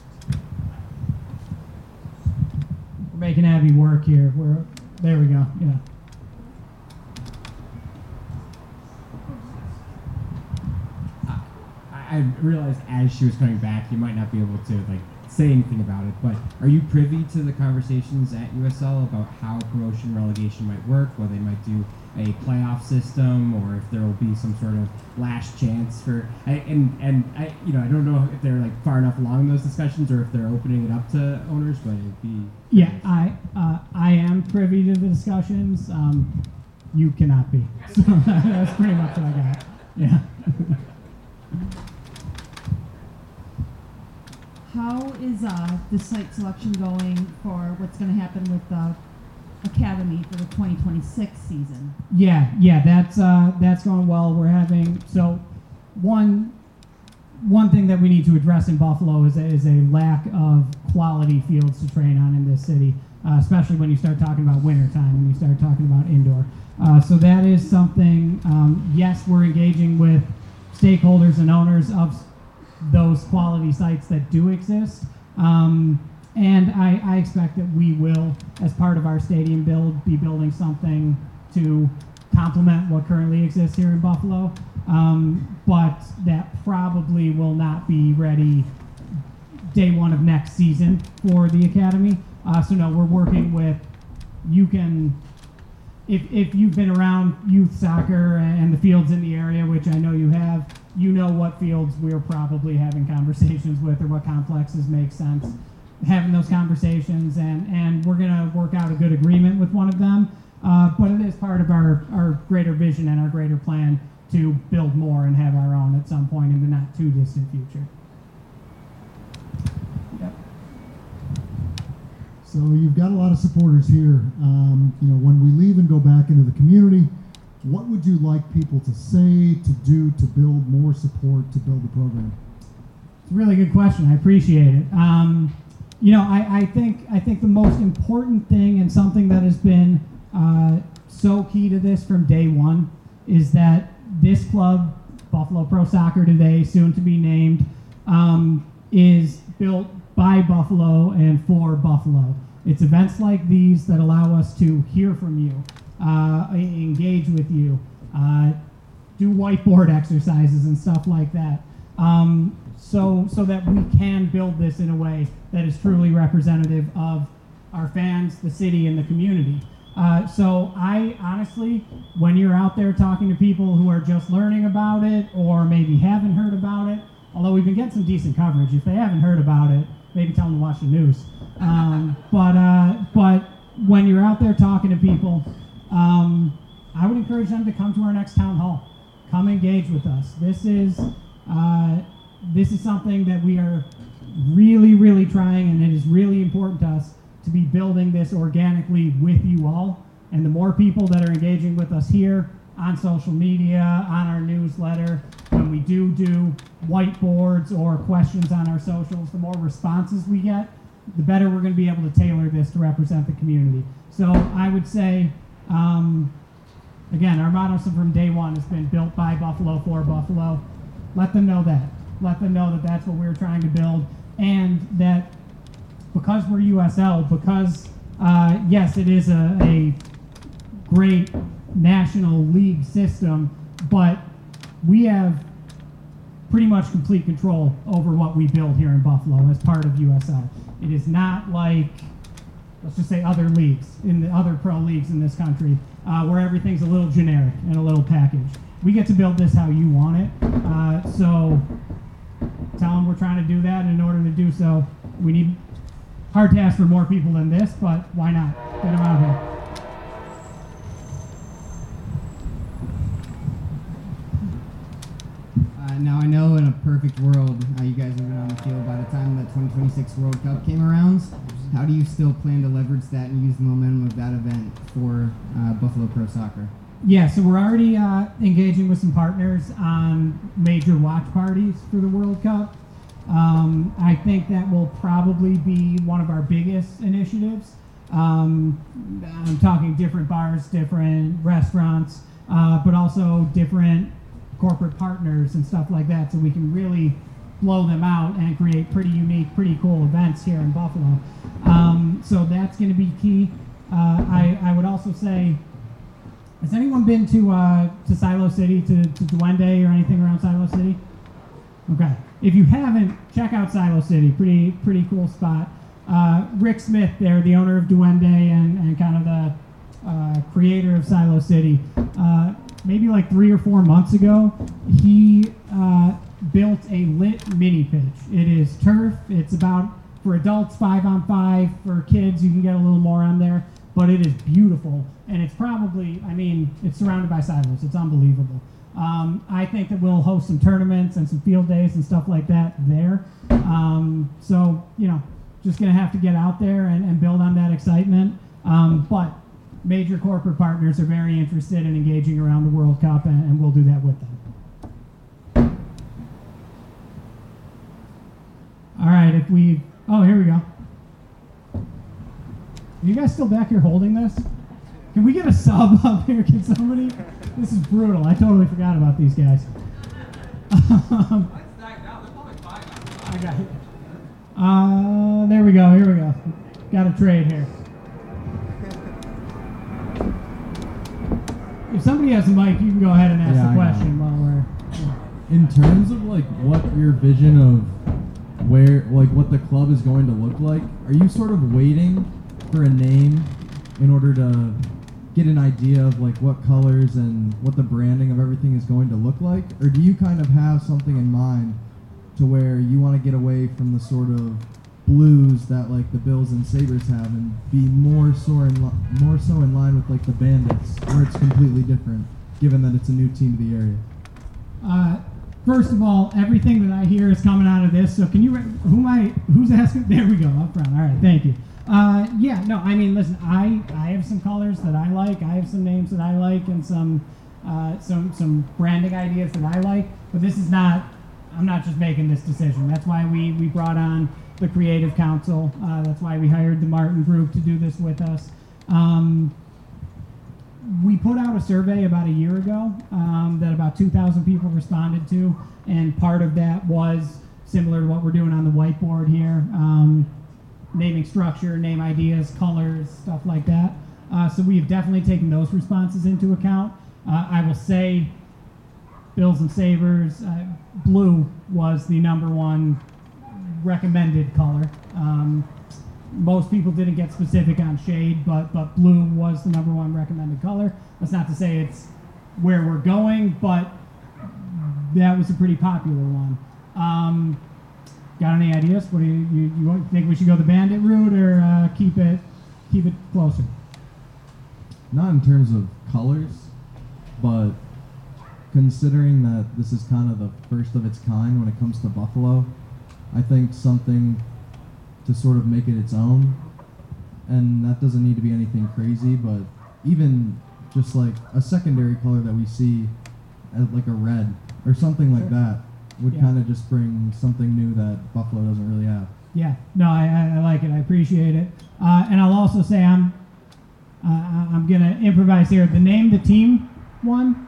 We're making Abby work here. We're there. We go. Yeah. I, I realized as she was coming back, you might not be able to like say anything about it, but are you privy to the conversations at U S L about how promotion relegation might work, whether they might do a playoff system, or if there will be some sort of last chance for, I, and and I, you know, I don't know if they're like far enough along in those discussions, or if they're opening it up to owners, but it'd be. Yeah, I uh, I am privy to the discussions. Um, you cannot be. So that's pretty much what I got. Yeah. How is uh, the site selection going for what's going to happen with the academy for the twenty twenty-six season? Yeah, yeah, that's uh, that's going well. We're having so one one thing that we need to address in Buffalo is a, is a lack of quality fields to train on in this city, uh, especially when you start talking about wintertime and you start talking about indoor. Uh, so that is something. Um, yes, we're engaging with stakeholders and owners of those quality sites that do exist. Um, and I, I expect that we will, as part of our stadium build, be building something to complement what currently exists here in Buffalo. Um, but that probably will not be ready day one of next season for the academy. Uh, so no, we're working with, you can, if, if you've been around youth soccer and the fields in the area, which I know you have, you know what fields we're probably having conversations with, or what complexes make sense. Having those conversations, and, and we're going to work out a good agreement with one of them. Uh, but it is part of our, our greater vision and our greater plan to build more and have our own at some point in the not too distant future. Yep. So you've got a lot of supporters here. Um, you know, when we leave and go back into the community, what would you like people to say, to do, to build more support, to build the program? It's a really good question. I appreciate it. Um, you know, I, I think I think the most important thing, and something that has been uh, so key to this from day one, is that this club, Buffalo Pro Soccer today, soon to be named, um, is built by Buffalo and for Buffalo. It's events like these that allow us to hear from you, uh, engage with you, uh, do whiteboard exercises and stuff like that, um, so so that we can build this in a way that is truly representative of our fans, the city, and the community. Uh, so I honestly, when you're out there talking to people who are just learning about it or maybe haven't heard about it, although we've been getting some decent coverage, if they haven't heard about it, maybe tell them to watch the news. Um, but uh, but when you're out there talking to people, um, I would encourage them to come to our next town hall. Come engage with us. This is uh, this is something that we are really, really trying, and it is really important to us to be building this organically with you all. And the more people that are engaging with us here on social media, on our newsletter, when we do do whiteboards or questions on our socials, the more responses we get, the better we're going to be able to tailor this to represent the community. So I would say, um, again, our motto from day one has been built by Buffalo for Buffalo. Let them know that. Let them know that that's what we're trying to build, and that because we're U S L, because, uh, yes, it is a, a great national league system, but we have pretty much complete control over what we build here in Buffalo as part of U S L. It is not like, let's just say, other leagues, in the other pro leagues in this country, uh, where everything's a little generic and a little packaged. We get to build this how you want it. Uh, so tell them we're trying to do that, and in order to do so, we need hard to ask for more people than this, but why not? Get them out here. Uh, now I know in a perfect world, uh, you guys have been on the field by the time the twenty twenty-six World Cup came around. How do you still plan to leverage that and use the momentum of that event for uh, Buffalo Pro Soccer? Yeah, so we're already uh, engaging with some partners on major watch parties for the World Cup. Um, I think that will probably be one of our biggest initiatives. Um, I'm talking different bars, different restaurants, uh, but also different corporate partners and stuff like that, so we can really blow them out and create pretty unique, pretty cool events here in Buffalo. Um, so that's going to be key. Uh, I, I would also say, has anyone been to uh, to Silo City, to, to Duende or anything around Silo City? Okay. If you haven't, check out Silo City. Pretty pretty cool spot. Uh, Rick Smith there, the owner of Duende and, and kind of the uh, creator of Silo City, uh, maybe like three or four months ago, he uh, built a lit mini pitch. It is turf. It's about, for adults, five on five. For kids, you can get a little more on there. But it is beautiful, and it's probably, I mean, it's surrounded by silos. It's unbelievable. Um, I think that we'll host some tournaments and some field days and stuff like that there. Um, so, you know, just going to have to get out there and, and build on that excitement. Um, but major corporate partners are very interested in engaging around the World Cup, and, and we'll do that with them. All right, if we, oh, here we go. Are you guys still back here holding this? Can we get a sub up here? Can somebody? This is brutal. I totally forgot about these guys. um, I got it. Uh, there we go. Here we go. Got a trade here. If somebody has a mic, you can go ahead and ask Yeah, the I question while we're. Yeah. In terms of like what your vision of where, like what the club is going to look like, are you sort of waiting for a name in order to get an idea of like what colors and what the branding of everything is going to look like? Or do you kind of have something in mind to where you want to get away from the sort of blues that like the Bills and Sabres have and be more so in li- more so in line with like the Bandits, where it's completely different given that it's a new team to the area? Uh, first of all, everything that I hear is coming out of this. So can you? Re- who am I? Who's asking? There we go. Up front. All right. Thank you. Uh, yeah, no, I mean, listen, I, I have some colors that I like, I have some names that I like, and some, uh, some, some branding ideas that I like, but this is not, I'm not just making this decision. That's why we, we brought on the Creative Council. Uh, that's why we hired the Martin Group to do this with us. Um, we put out a survey about a year ago um, that about two thousand people responded to, and part of that was similar to what we're doing on the whiteboard here. Um, naming structure, name ideas, colors, stuff like that. Uh, so we've definitely taken those responses into account. Uh, I will say Bills and Sabres, uh, blue was the number one recommended color. Um, most people didn't get specific on shade, but but blue was the number one recommended color. That's not to say it's where we're going, but that was a pretty popular one. Um, got any ideas? What do you, you, you think we should go the bandit route or uh, keep it keep it closer? Not in terms of colors, but considering that this is kind of the first of its kind when it comes to Buffalo, I think something to sort of make it its own, and that doesn't need to be anything crazy, but even just like a secondary color that we see as like a red or something like Sure. that would Yeah. kind of just bring something new that Buffalo doesn't really have. Yeah, no, I, I, I like it. I appreciate it. Uh, and I'll also say I'm uh, I'm gonna improvise here. The name the team one.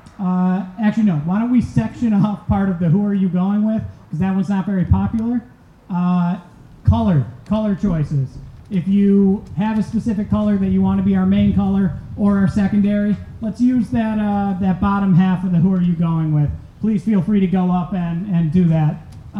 Uh, actually, no. Why don't we section off part of the who are you going with, because that one's not very popular. Uh, color, color choices. If you have a specific color that you want to be our main color or our secondary, let's use that uh, that bottom half of the who are you going with. Please feel free to go up and, and do that.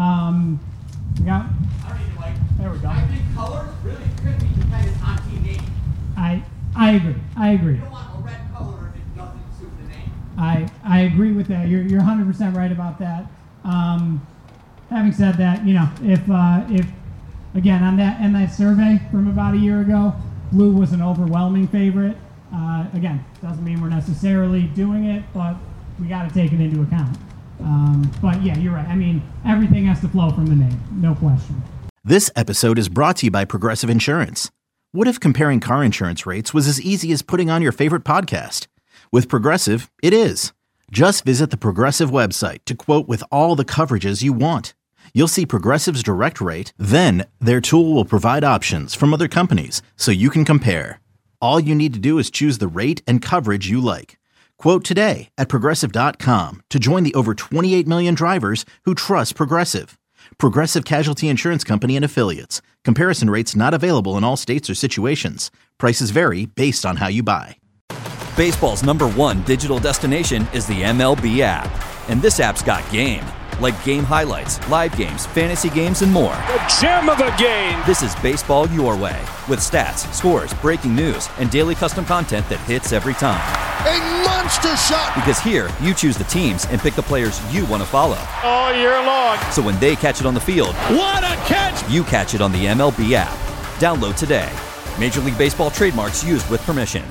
Um, we got, there we go. I think colors really could be dependent on team name. I I agree. I agree. You don't want a red color if it doesn't suit the name. I I agree with that. You're you're one hundred percent right about that. Um, having said that, you know, if uh, if again on that and that survey from about a year ago, blue was an overwhelming favorite. Uh, again, doesn't mean we're necessarily doing it, but we got to take it into account. Um, but yeah, you're right. I mean, everything has to flow from the name, no question. This episode is brought to you by Progressive Insurance. What if comparing car insurance rates was as easy as putting on your favorite podcast? With Progressive, it is. Just visit the Progressive website to quote with all the coverages you want. You'll see Progressive's direct rate, then their tool will provide options from other companies so you can compare. All you need to do is choose the rate and coverage you like. Quote today at Progressive dot com to join the over twenty-eight million drivers who trust Progressive. Progressive Casualty Insurance Company and Affiliates. Comparison rates not available in all states or situations. Prices vary based on how you buy. Baseball's number one digital destination is the M L B app. And this app's got game. Like game highlights, live games, fantasy games, and more. The gem of the game! This is baseball your way. With stats, scores, breaking news, and daily custom content that hits every time. A monster shot! Because here, you choose the teams and pick the players you want to follow. All year long. So when they catch it on the field, What a catch! you catch it on the M L B app. Download today. Major League Baseball trademarks used with permission.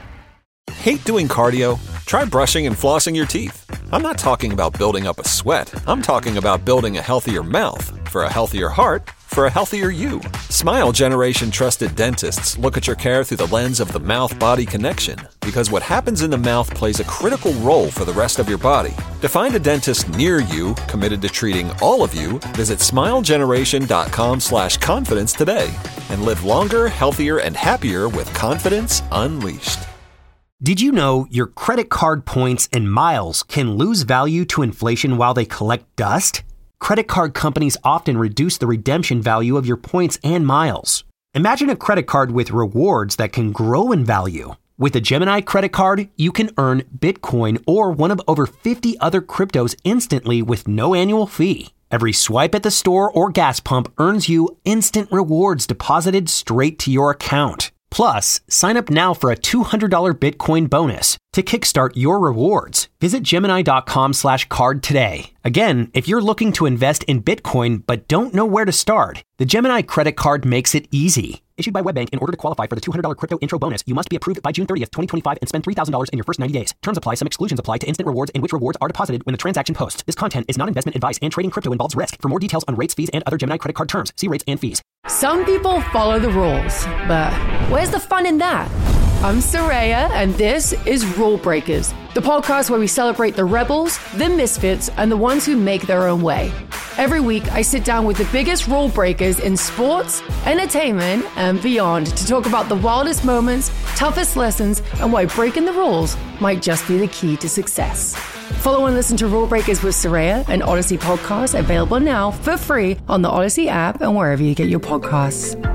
Hate doing cardio? Try brushing and flossing your teeth. I'm not talking about building up a sweat. I'm talking about building a healthier mouth for a healthier heart for a healthier you. Smile Generation trusted dentists look at your care through the lens of the mouth-body connection, because what happens in the mouth plays a critical role for the rest of your body. To find a dentist near you committed to treating all of you, visit smilegeneration.com slash confidence today and live longer, healthier, and happier with confidence unleashed. Did you know your credit card points and miles can lose value to inflation while they collect dust? Credit card companies often reduce the redemption value of your points and miles. Imagine a credit card with rewards that can grow in value. With a Gemini credit card, you can earn Bitcoin or one of over fifty other cryptos instantly with no annual fee. Every swipe at the store or gas pump earns you instant rewards deposited straight to your account. Plus, sign up now for a two hundred dollars Bitcoin bonus. To kickstart your rewards, visit Gemini.com slash card today. Again, if you're looking to invest in Bitcoin but don't know where to start, the Gemini credit card makes it easy. Issued by WebBank, in order to qualify for the two hundred dollars crypto intro bonus, you must be approved by June thirtieth, twenty twenty-five and spend three thousand dollars in your first ninety days. Terms apply. Some exclusions apply to instant rewards and which rewards are deposited when the transaction posts. This content is not investment advice and trading crypto involves risk. For more details on rates, fees, and other Gemini credit card terms, see rates and fees. Some people follow the rules, but where's the fun in that? I'm Soraya, and this is Rule Breakers, the podcast where we celebrate the rebels, the misfits, and the ones who make their own way. Every week, I sit down with the biggest rule breakers in sports, entertainment, and beyond to talk about the wildest moments, toughest lessons, and why breaking the rules might just be the key to success. Follow and listen to Rule Breakers with Soraya, an Odyssey podcast available now for free on the Odyssey app and wherever you get your podcasts.